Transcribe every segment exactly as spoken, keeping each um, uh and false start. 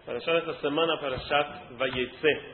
Parashat essa semana, Parashat Vayetze.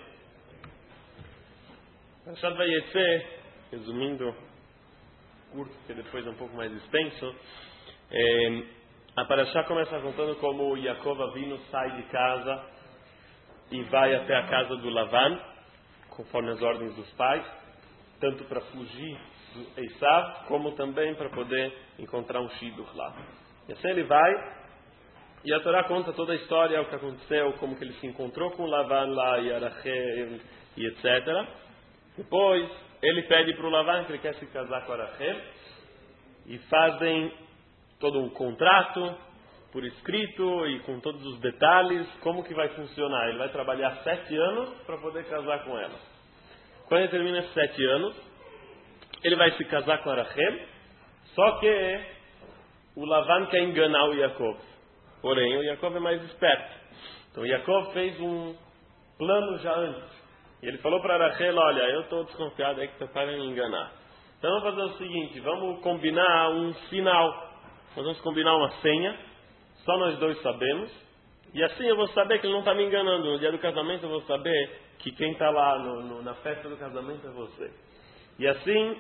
Parashat Vayetze, resumindo, curto, porque depois é um pouco mais extenso, é, a Parashat começa contando como Yaakov Avinu sai de casa e vai até a casa do Lavan, conforme as ordens dos pais, tanto para fugir do Esav, como também para poder encontrar um shidduch lá. E assim ele vai. E a Torá conta toda a história, o que aconteceu, como que ele se encontrou com Lavan lá, e Arachel, e etcétera. Depois, ele pede para o Lavan que ele quer se casar com Arachel, e fazem todo um contrato, por escrito, e com todos os detalhes, como que vai funcionar. Ele vai trabalhar sete anos para poder casar com ela. Quando ele termina esses sete anos, ele vai se casar com Arachel, só que o Lavan quer enganar o Yaakov. Porém, o Yaakov é mais esperto. Então, o Yaakov fez um plano já antes. E ele falou para Rachel, olha, eu estou desconfiado aí que teu pai vai me enganar. Então, vamos fazer o seguinte, vamos combinar um sinal. Nós vamos combinar uma senha. Só nós dois sabemos. E assim eu vou saber que ele não está me enganando. No dia do casamento eu vou saber que quem está lá no, no, na festa do casamento é você. E assim,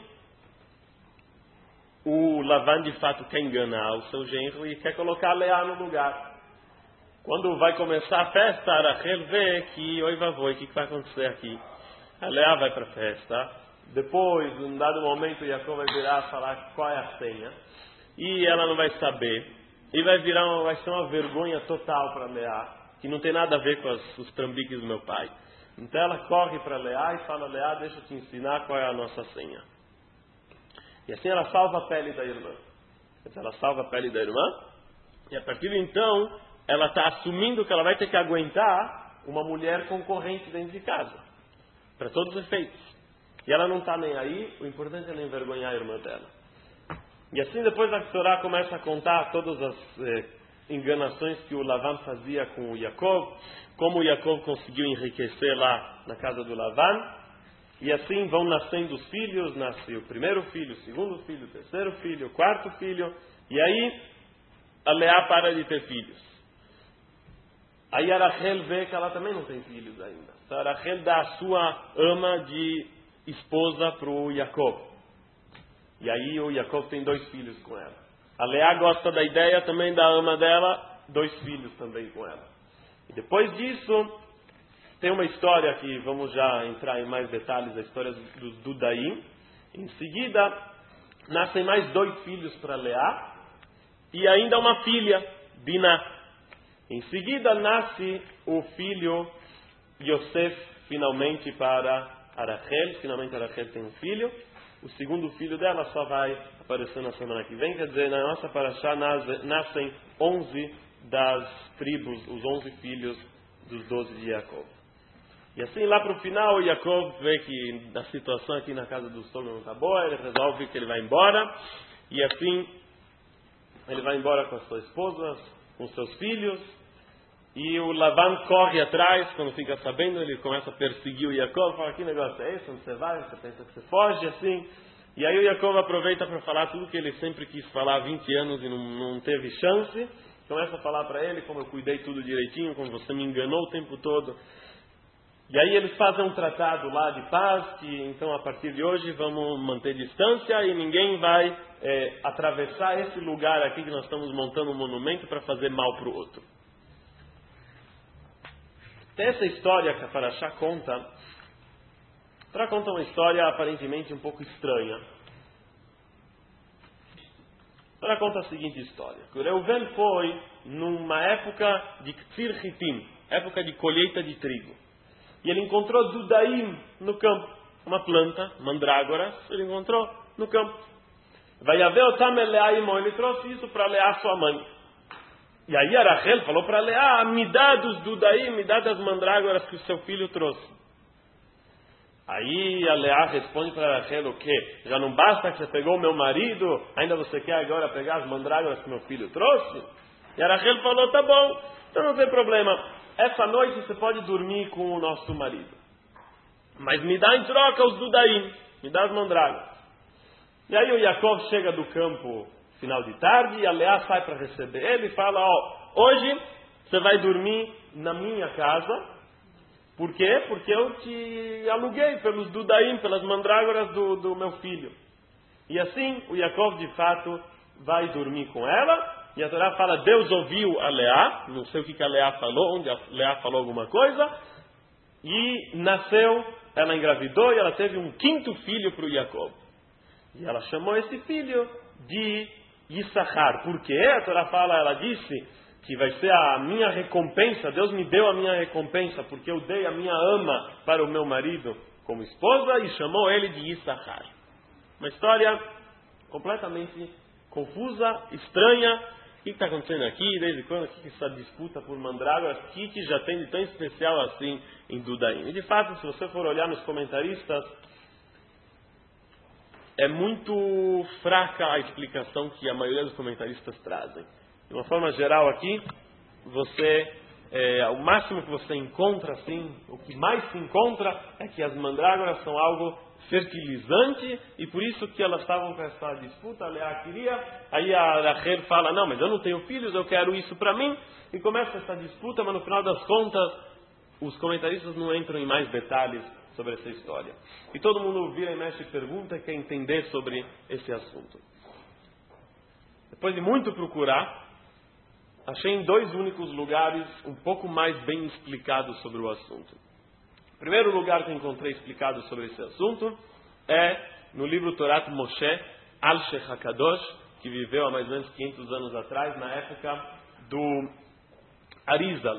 o Lavan de fato quer enganar o seu genro e quer colocar a Leá no lugar. Quando vai começar a festa, a Rachel vê que, oi vavoi, o que vai acontecer aqui? A Leá vai para a festa. Depois, num dado momento, o Yaakov vai virar e falar qual é a senha. E ela não vai saber. E vai virar uma, vai ser uma vergonha total para a Leá, que não tem nada a ver com as, os trambiques do meu pai. Então ela corre para a Leá e fala, Leá, deixa eu te ensinar qual é a nossa senha. E assim ela salva a pele da irmã. Ela salva a pele da irmã. E a partir de então, ela está assumindo que ela vai ter que aguentar uma mulher concorrente dentro de casa. Para todos os efeitos. E ela não está nem aí. O importante é não envergonhar a irmã dela. E assim depois a Torá começa a contar todas as eh, enganações que o Lavan fazia com o Yaakov. Como o Yaakov conseguiu enriquecer lá na casa do Lavan. E assim vão nascendo os filhos, nasce o primeiro filho, o segundo filho, o terceiro filho, o quarto filho, e aí a Leá para de ter filhos. Aí a Rachel vê que ela também não tem filhos ainda. Então a Rachel dá a sua ama de esposa para o Yaakov. E aí o Yaakov tem dois filhos com ela. A Leá gosta da ideia também da ama dela, dois filhos também com ela. E depois disso, tem uma história que vamos já entrar em mais detalhes, a história dos Dudaim. Em seguida, nascem mais dois filhos para Leá e ainda uma filha, Biná. Em seguida, nasce o filho Yosef, finalmente para Arachel. Finalmente, Arachel tem um filho. O segundo filho dela só vai aparecer na semana que vem. Quer dizer, na nossa Parashá nascem onze das tribos, os onze filhos dos doze de Yaakov. E assim, lá para o final, o Yaakov vê que a situação aqui na casa do sogro não está boa, ele resolve que ele vai embora, e assim, ele vai embora com a sua esposa, com seus filhos, e o Lavan corre atrás, quando fica sabendo, ele começa a perseguir o Yaakov, fala, que negócio é esse? Onde você vai? Você pensa que você foge, assim? E aí o Yaakov aproveita para falar tudo que ele sempre quis falar há vinte anos e não, não teve chance, começa a falar para ele como eu cuidei tudo direitinho, como você me enganou o tempo todo. E aí eles fazem um tratado lá de paz, que então a partir de hoje vamos manter distância e ninguém vai é, atravessar esse lugar aqui que nós estamos montando um monumento para fazer mal para o outro. Tem essa história que a Parashá conta, para contar uma história aparentemente um pouco estranha. Ela conta a seguinte história. Reuven foi numa época de Ktsir Chitim, época de colheita de trigo. E ele encontrou Dudaim no campo. Uma planta, mandrágoras, ele encontrou no campo. Vai haver o Tameleaimon, ele trouxe isso para Leá, sua mãe. E aí a Rachel falou para Leá, me dá dos Dudaim, me dá das mandrágoras que o seu filho trouxe. Aí a Leá responde para Rachel, o quê? Já não basta que você pegou o meu marido, ainda você quer agora pegar as mandrágoras que meu filho trouxe? E a Rachel falou, tá bom, então não tem problema. Essa noite você pode dormir com o nosso marido. Mas me dá em troca os Dudaim. Me dá as mandrágoras. E aí o Yaakov chega do campo final de tarde e a Leá sai para receber ele e fala, ó, hoje você vai dormir na minha casa. Por quê? Porque eu te aluguei pelos dudaim, pelas mandrágoras do, do meu filho. E assim, o Yaakov de fato vai dormir com ela. E a Torá fala, Deus ouviu a Leá. Não sei o que a Leá falou, onde a Leá falou alguma coisa. E nasceu, ela engravidou e ela teve um quinto filho para o Yaakov. E ela chamou esse filho de Yissachar. Por quê? A Torá fala, ela disse que vai ser a minha recompensa. Deus me deu a minha recompensa porque eu dei a minha ama para o meu marido como esposa e chamou ele de Yissachar. Uma história completamente confusa, estranha. O que está acontecendo aqui? Desde quando? O que essa disputa por mandrágoras? O que já tem de tão especial assim em Dudaim? E de fato, se você for olhar nos comentaristas, é muito fraca a explicação que a maioria dos comentaristas trazem. De uma forma geral aqui, você, é, o máximo que você encontra, assim, o que mais se encontra é que as mandrágoras são algo fertilizante e por isso que elas estavam com essa disputa. A Leá queria, aí a Rachel fala, não, mas eu não tenho filhos, eu quero isso para mim, e começa essa disputa, mas no final das contas, os comentaristas não entram em mais detalhes sobre essa história. E todo mundo vira e mexe e pergunta e quer entender sobre esse assunto. Depois de muito procurar, achei em dois únicos lugares um pouco mais bem explicados sobre o assunto. O primeiro lugar que encontrei explicado sobre esse assunto é no livro Torat Moshe Al-Sheikh HaKadosh, que viveu há mais ou menos quinhentos anos atrás, na época do Arizal.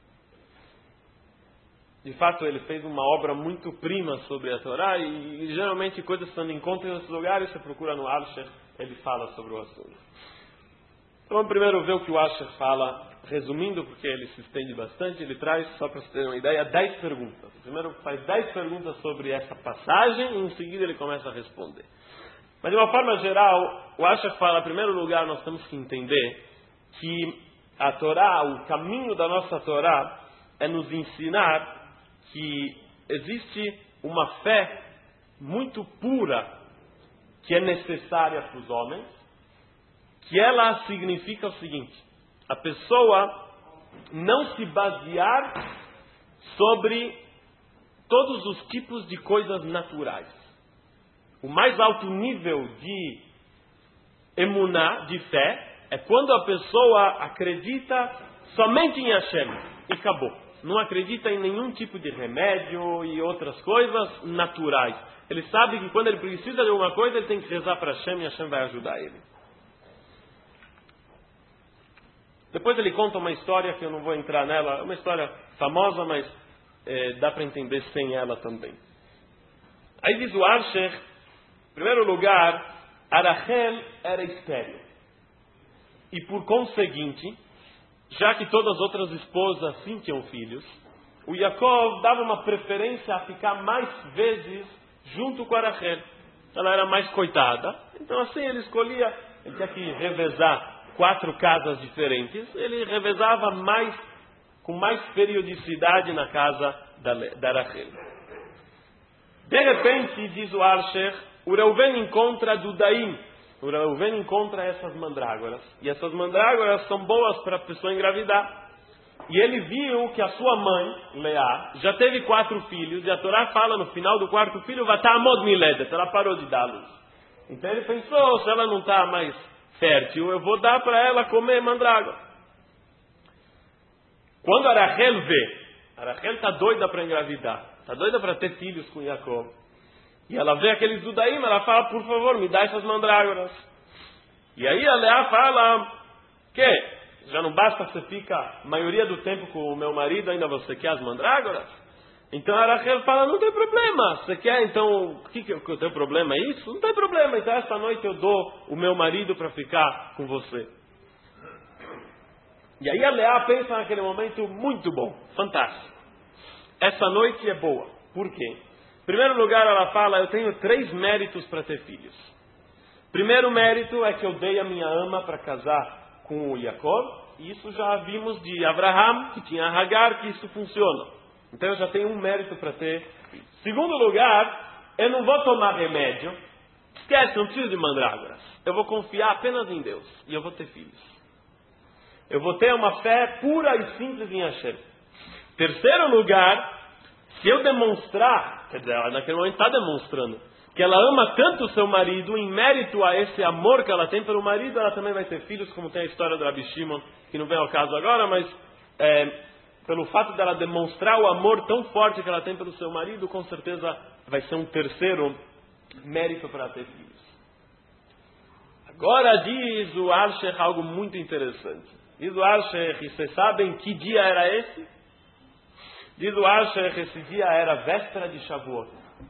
De fato, ele fez uma obra muito prima sobre a Torá e, e geralmente coisas que você não encontra em outros lugares, você procura no Al-Sheikh, ele fala sobre o assunto. Então vamos primeiro ver o que o Al-Sheikh fala, resumindo, porque ele se estende bastante. Ele traz, só para você ter uma ideia, dez perguntas. Primeiro faz dez perguntas sobre essa passagem e em seguida ele começa a responder. Mas de uma forma geral, o Al-Sheikh fala, em primeiro lugar, nós temos que entender que a Torá, o caminho da nossa Torá, é nos ensinar que existe uma fé muito pura que é necessária para os homens, que ela significa o seguinte: a pessoa não se basear sobre todos os tipos de coisas naturais. O mais alto nível de emuná, de fé, é quando a pessoa acredita somente em Hashem e acabou. Não acredita em nenhum tipo de remédio e outras coisas naturais. Ele sabe que quando ele precisa de alguma coisa, ele tem que rezar para Hashem e Hashem vai ajudar ele. Depois ele conta uma história que eu não vou entrar nela, é uma história famosa, mas é, dá para entender sem ela também. Aí diz o Al-Sheikh, em primeiro lugar, a Rachel era estéril. E por conseguinte, já que todas as outras esposas sim tinham filhos, o Yaakov dava uma preferência a ficar mais vezes junto com a Rachel. Ela era mais coitada, então assim ele escolhia, ele tinha que revezar quatro casas diferentes, ele revezava mais, com mais periodicidade na casa da, da Rachel. De repente, diz o Al-Sheikh, o Reuven encontra Dudaim, o Reuven encontra essas mandrágoras, e essas mandrágoras são boas para a pessoa engravidar. E ele viu que a sua mãe, Leá, já teve quatro filhos, e a Torá fala no final do quarto filho, Vatamod Miledet, ela parou de dar luz. Então ele pensou, se ela não está mais fértil, eu vou dar para ela comer mandrágora. Quando a Rachel vê, a Rachel está doida para engravidar, está doida para ter filhos com Yaakov, e ela vê aqueles dudaim, ela fala, por favor, me dá essas mandrágoras. E aí a Leá fala, que já não basta você fica a maioria do tempo com o meu marido, ainda você quer as mandrágoras? Então a Rachel fala, não tem problema, você quer então, o que, que o teu problema é isso? Não tem problema, então essa noite eu dou o meu marido para ficar com você. E aí a Leá pensa naquele momento, muito bom, fantástico. Essa noite é boa, por quê? Em primeiro lugar ela fala, eu tenho três méritos para ter filhos. Primeiro mérito é que eu dei a minha ama para casar com o Yaakov, e isso já vimos de Abraham, que tinha Hagar, que isso funciona. Então eu já tenho um mérito para ter. Segundo lugar, eu não vou tomar remédio. Esquece, não preciso de mandrágoras. Eu vou confiar apenas em Deus. E eu vou ter filhos. Eu vou ter uma fé pura e simples em Hashem. Terceiro lugar, se eu demonstrar, quer dizer, ela naquele momento está demonstrando, que ela ama tanto o seu marido, em mérito a esse amor que ela tem pelo marido, ela também vai ter filhos, como tem a história do Rabi Shimon, que não vem ao caso agora, mas é, pelo fato dela demonstrar o amor tão forte que ela tem pelo seu marido, com certeza vai ser um terceiro mérito para ter filhos. Agora diz o Alshech algo muito interessante. Diz o Alshech, e vocês sabem que dia era esse? Diz o Alshech, esse dia era véspera de Shavuot.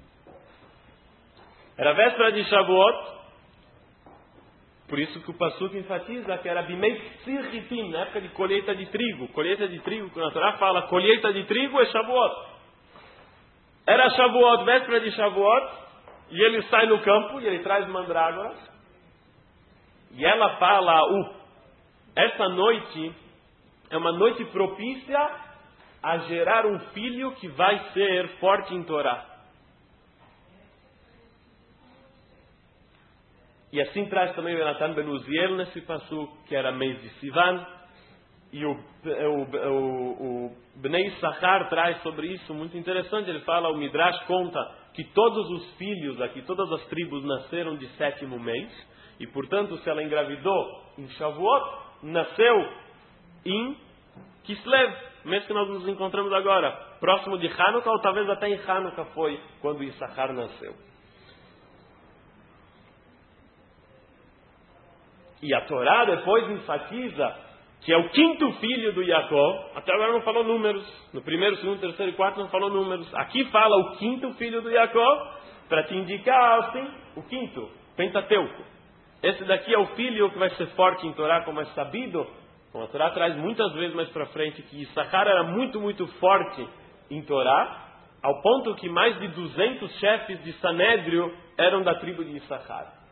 Era véspera de Shavuot, por isso que o Pasuk enfatiza que era Bimei Tzir Hitim, na época de colheita de trigo. Colheita de trigo, quando a Torá fala colheita de trigo, é Shavuot. Era Shavuot, véspera de Shavuot, e ele sai no campo, e ele traz mandrágoras, e ela fala, uh, essa noite é uma noite propícia a gerar um filho que vai ser forte em Torá. E assim traz também o Yonatan Ben Uziel nesse passo que era mês de Sivan. E o, o, o, o Bnei Issachar traz sobre isso, muito interessante. Ele fala, o Midrash conta que todos os filhos aqui, todas as tribos nasceram de sétimo mês. E portanto, se ela engravidou em Shavuot, nasceu em Kislev, mês que nós nos encontramos agora. Próximo de Hanukkah, ou talvez até em Hanukkah foi quando Issachar nasceu. E a Torá depois enfatiza que é o quinto filho do Jacó. Até agora não falou números. No primeiro, segundo, terceiro e quarto não falou números. Aqui fala o quinto filho do Jacó, para te indicar assim, o quinto, Pentateuco. Esse daqui é o filho que vai ser forte em Torá, como é sabido. Como a Torá traz muitas vezes mais para frente que Issachar era muito, muito forte em Torá, ao ponto que mais de duzentos chefes de Sanédrio eram da tribo de Issachar.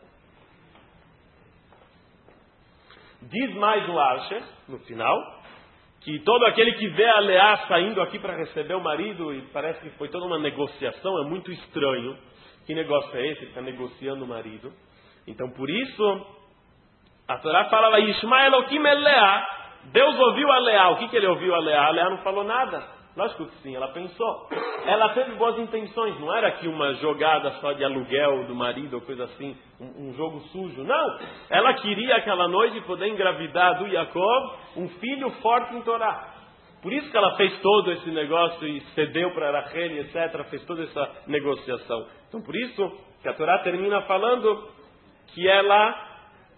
Diz mais o Alshech, no final, que todo aquele que vê a Leá saindo aqui para receber o marido, e parece que foi toda uma negociação, é muito estranho. Que negócio é esse? Ele está negociando o marido. Então, por isso, a Torá falava, Yishma Elokim el Leá. Deus ouviu a Leá. O que, que ele ouviu a Leá? A Leá não falou nada. Lógico que sim, ela pensou. Ela teve boas intenções, não era aqui uma jogada só de aluguel do marido ou coisa assim, um, um jogo sujo. Não, ela queria aquela noite poder engravidar do Jacob um filho forte em Torá. Por isso que ela fez todo esse negócio e cedeu para Rachel, etcétera. Fez toda essa negociação. Então por isso que a Torá termina falando que ela,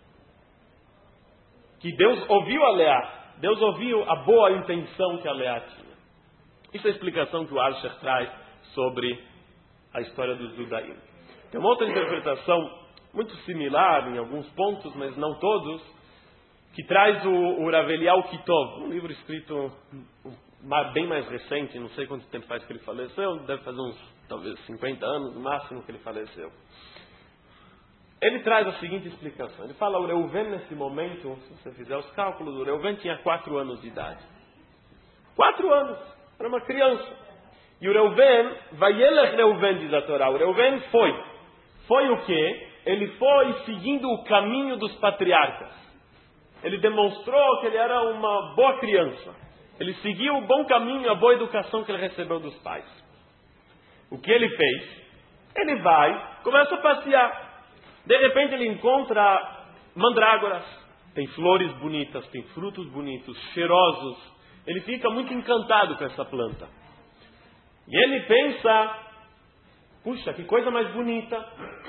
que Deus ouviu a Leá. Deus ouviu a boa intenção que a Leá tinha. Isso é a explicação que o Alshech traz sobre a história dos Dudaim. Tem uma outra interpretação muito similar em alguns pontos, mas não todos, que traz o, o Rav Eliyahu Kitov, um livro escrito bem mais recente, não sei quanto tempo faz que ele faleceu, deve fazer uns, talvez, cinquenta anos, no máximo que ele faleceu. Ele traz a seguinte explicação. Ele fala, o Reuven nesse momento, se você fizer os cálculos, o Reuven tinha quatro anos de idade. Quatro anos! Era uma criança. E o Reuven, Vayelech Reuven, diz a Torá. O Reuven foi. Foi o quê? Ele foi seguindo o caminho dos patriarcas. Ele demonstrou que ele era uma boa criança. Ele seguiu o bom caminho, a boa educação que ele recebeu dos pais. O que ele fez? Ele vai, começa a passear. De repente ele encontra mandrágoras. Tem flores bonitas, tem frutos bonitos, cheirosos. Ele fica muito encantado com essa planta. E ele pensa, puxa, que coisa mais bonita.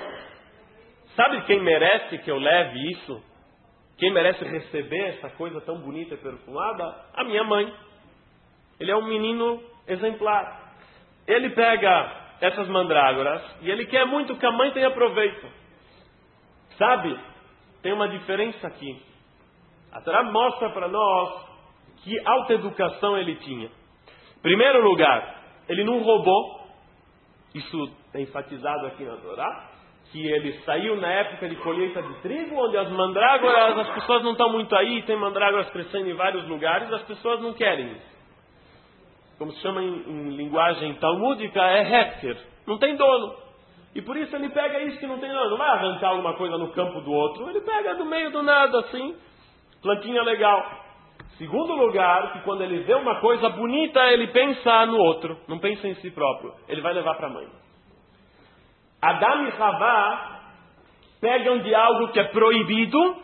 Sabe quem merece que eu leve isso? Quem merece receber essa coisa tão bonita e perfumada? A minha mãe. Ele é um menino exemplar. Ele pega essas mandrágoras e ele quer muito que a mãe tenha proveito. Sabe? Tem uma diferença aqui. A Torá mostra para nós que alta educação ele tinha. Em primeiro lugar, ele não roubou. Isso é enfatizado aqui na Torá. Que ele saiu na época de colheita de trigo, onde as mandrágoras, as pessoas não estão muito aí, tem mandrágoras crescendo em vários lugares, as pessoas não querem isso. Como se chama em, em linguagem talmúdica, é hefker. Não tem dono. E por isso ele pega isso que não tem dono. Não vai arrancar alguma coisa no campo do outro. Ele pega do meio do nada, assim. Plantinha legal. Segundo lugar, que quando ele vê uma coisa bonita, ele pensa no outro, não pensa em si próprio. Ele vai levar para a mãe. Adão e Havá pegam de algo que é proibido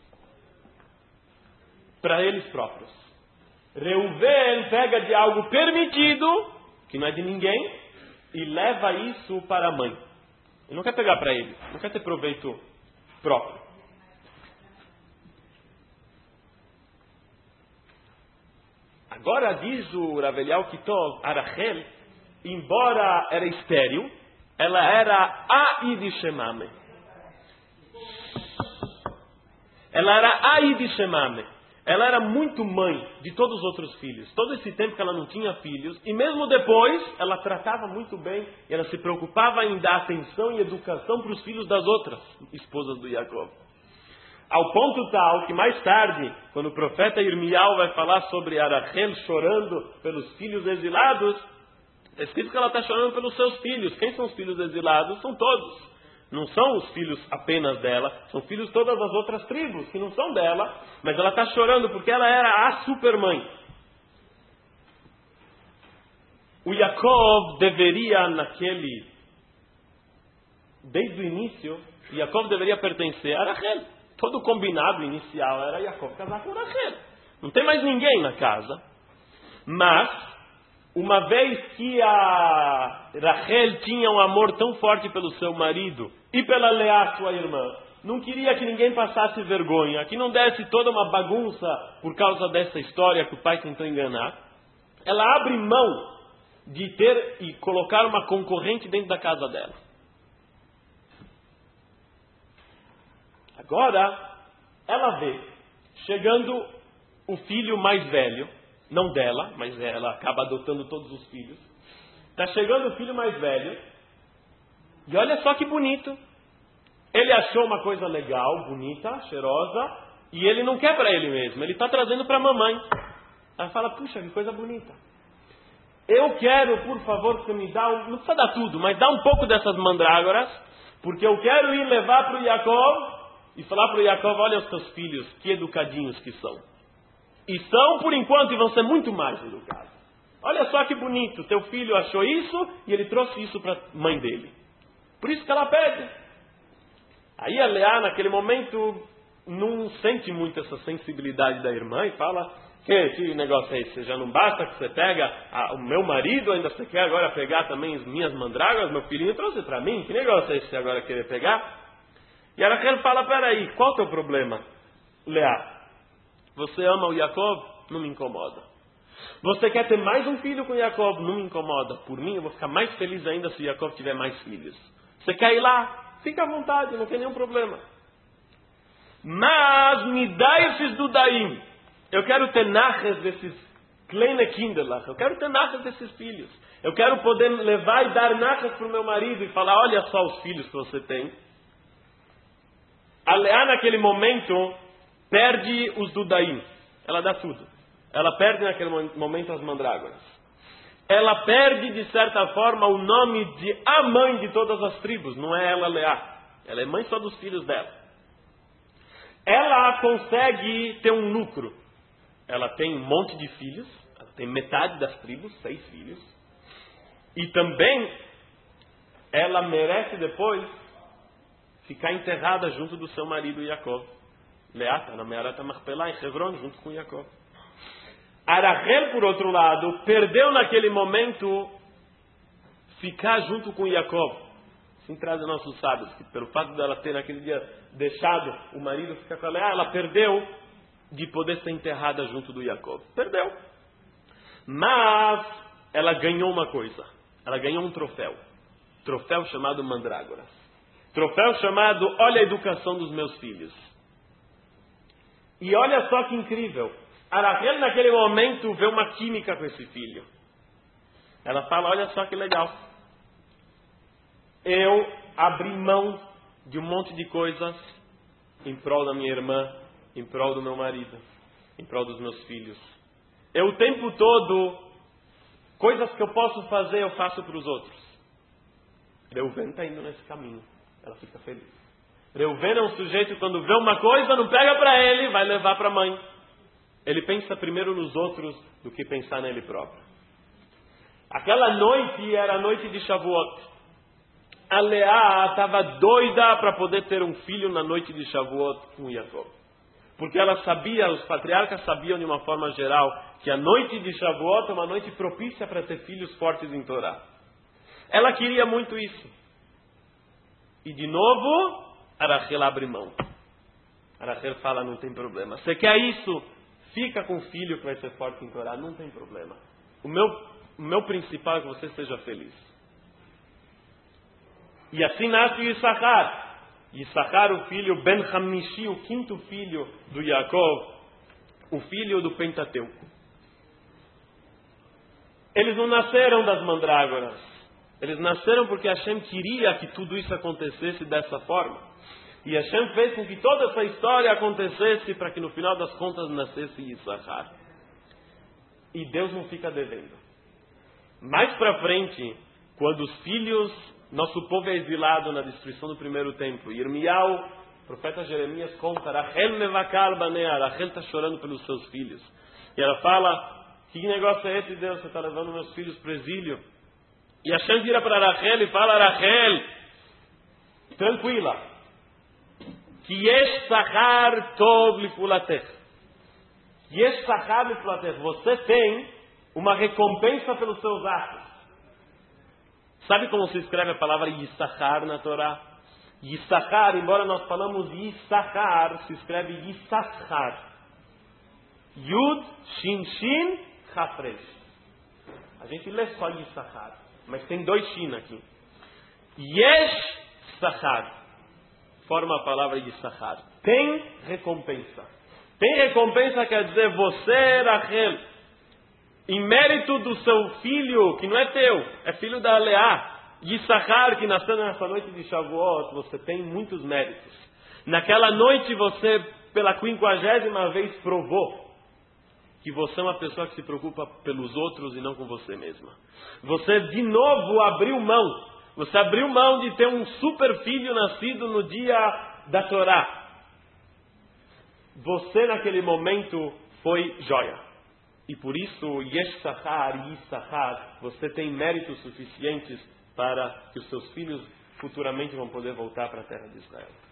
para eles próprios. Reuven pega de algo permitido, que não é de ninguém, e leva isso para a mãe. Ele não quer pegar para ele, não quer ter proveito próprio. Agora diz o Rav Eliyahu Kitov, a Rachel, embora era estéril, ela era Aid Shemame. Ela era Aid Shemame. Ela era muito mãe de todos os outros filhos. Todo esse tempo que ela não tinha filhos, e mesmo depois, ela tratava muito bem, e ela se preocupava em dar atenção e educação para os filhos das outras esposas do Jacob. Ao ponto tal que mais tarde, quando o profeta Irmiyahu vai falar sobre a Rachel chorando pelos filhos exilados, é escrito que ela está chorando pelos seus filhos. Quem são os filhos exilados? São todos. Não são os filhos apenas dela, são filhos de todas as outras tribos, que não são dela, mas ela está chorando porque ela era a supermãe. O Yaakov deveria naquele, desde o início, Yaakov deveria pertencer a Rachel. Todo o combinado inicial era Yaakov casar com Rachel. Não tem mais ninguém na casa. Mas, uma vez que a Rachel tinha um amor tão forte pelo seu marido e pela Leá, sua irmã, não queria que ninguém passasse vergonha, que não desse toda uma bagunça por causa dessa história que o pai tentou enganar, ela abre mão de ter e colocar uma concorrente dentro da casa dela. Agora, ela vê chegando o filho mais velho, não dela, mas ela acaba adotando todos os filhos. Está chegando o filho mais velho, e olha só que bonito. Ele achou uma coisa legal, bonita, cheirosa, e ele não quer para ele mesmo, ele está trazendo para a mamãe. Ela fala, puxa, que coisa bonita. Eu quero, por favor, que você me dá, um, não precisa dar tudo, mas dá um pouco dessas mandrágoras, porque eu quero ir levar para o Jacob e falar para o Jacob, olha os teus filhos, que educadinhos que são. E são por enquanto e vão ser muito mais educados. Olha só que bonito, teu filho achou isso e ele trouxe isso para a mãe dele. Por isso que ela pede. Aí a Leá, naquele momento, não sente muito essa sensibilidade da irmã e fala, que, que negócio é esse? Já não basta que você pega a, o meu marido, ainda você quer agora pegar também as minhas mandrágoras, meu filhinho trouxe para mim, que negócio é esse você agora querer pegar? E a Rachel fala, peraí, qual é o teu problema? Leá, você ama o Jacob? Não me incomoda. Você quer ter mais um filho com o Jacob? Não me incomoda. Por mim, eu vou ficar mais feliz ainda se o Jacob tiver mais filhos. Você quer ir lá? Fica à vontade, não tem nenhum problema. Mas me dá esses dudaim. Eu quero ter nachas desses kleine kinderlach. Eu quero ter nachas desses filhos. Eu quero poder levar e dar nachas para o meu marido e falar, olha só os filhos que você tem. A Leá, naquele momento, perde os dudaim. Ela dá tudo. Ela perde naquele momento as mandrágoras. Ela perde, de certa forma, o nome de a mãe de todas as tribos. Não é ela, Leá. Ela é mãe só dos filhos dela. Ela consegue ter um lucro. Ela tem um monte de filhos. Ela tem metade das tribos, seis filhos. E também, ela merece depois ficar enterrada junto do seu marido Jacob. Leá está na Me'arat HaMachpelah, em Hebron, junto com Jacob. A Rachel, por outro lado, perdeu naquele momento ficar junto com Jacob. Assim trazem nossos sábios, que pelo fato dela ter naquele dia deixado o marido ficar com a Leá, ela perdeu de poder ser enterrada junto do Jacob. Perdeu. Mas ela ganhou uma coisa. Ela ganhou um troféu. Troféu chamado mandrágoras. Troféu chamado, olha a educação dos meus filhos. E olha só que incrível. A Rachel naquele momento vê uma química com esse filho. Ela fala, olha só que legal. Eu abri mão de um monte de coisas em prol da minha irmã, em prol do meu marido, em prol dos meus filhos. Eu o tempo todo, coisas que eu posso fazer, eu faço para os outros. Reuven está indo nesse caminho. Ela fica feliz. Reuven é um sujeito que quando vê uma coisa, não pega para ele, vai levar para a mãe. ele pensa primeiro nos outros do que pensar nele próprio. Aquela noite era a noite de Shavuot. A Leá estava doida para poder ter um filho na noite de Shavuot com Yaakov. Porque ela sabia, os patriarcas sabiam de uma forma geral, que a noite de Shavuot é uma noite propícia para ter filhos fortes em Torá. Ela queria muito isso. E de novo, a Rachel abre mão. A Rachel fala, não tem problema. Você quer isso? Fica com o filho que vai ser forte em Torá, não tem problema. O meu, o meu principal é que você seja feliz. E assim nasce Yissachar. Yissachar, o filho Ben Hamishi, o quinto filho do Yaakov, o filho do Pentateuco. Eles não nasceram das mandrágoras. Eles nasceram porque Hashem queria que tudo isso acontecesse dessa forma. E Hashem fez com que toda essa história acontecesse para que no final das contas nascesse Yissachar. E Deus não fica devendo. Mais para frente, quando os filhos... Nosso povo é exilado na destruição do primeiro templo. Irmiau, o profeta Jeremias conta, Rachel mevakal banea, Rachel está chorando pelos seus filhos. E ela fala, que negócio é esse, Deus? Você está levando meus filhos para o exílio? E Hashem vira para Rachel e fala, Rachel, tranquila, que yesh sachar tov lifulatech. Yesh sachar lifulatech. Você tem uma recompensa pelos seus atos. Sabe como se escreve a palavra Yissachar na Torá? Yissachar, embora nós falamos Yissachar, se escreve Yissachar. Yud, Shin, Shin, Chafresh. A gente lê só Yissachar, mas tem dois Shin aqui. Yesh Sachar forma a palavra Yissachar. Tem recompensa. Tem recompensa quer dizer você, Rachel, em mérito do seu filho, que não é teu, é filho da Leá, Yissachar, que nasceu nessa noite de Shavuot, você tem muitos méritos. Naquela noite você, pela quinquagésima vez, provou que você é uma pessoa que se preocupa pelos outros e não com você mesma. Você, de novo, abriu mão. Você abriu mão de ter um super filho nascido no dia da Torá. Você, naquele momento, foi joia. E por isso, Yesh Sachar, Yissachar, você tem méritos suficientes para que os seus filhos futuramente vão poder voltar para a terra de Israel.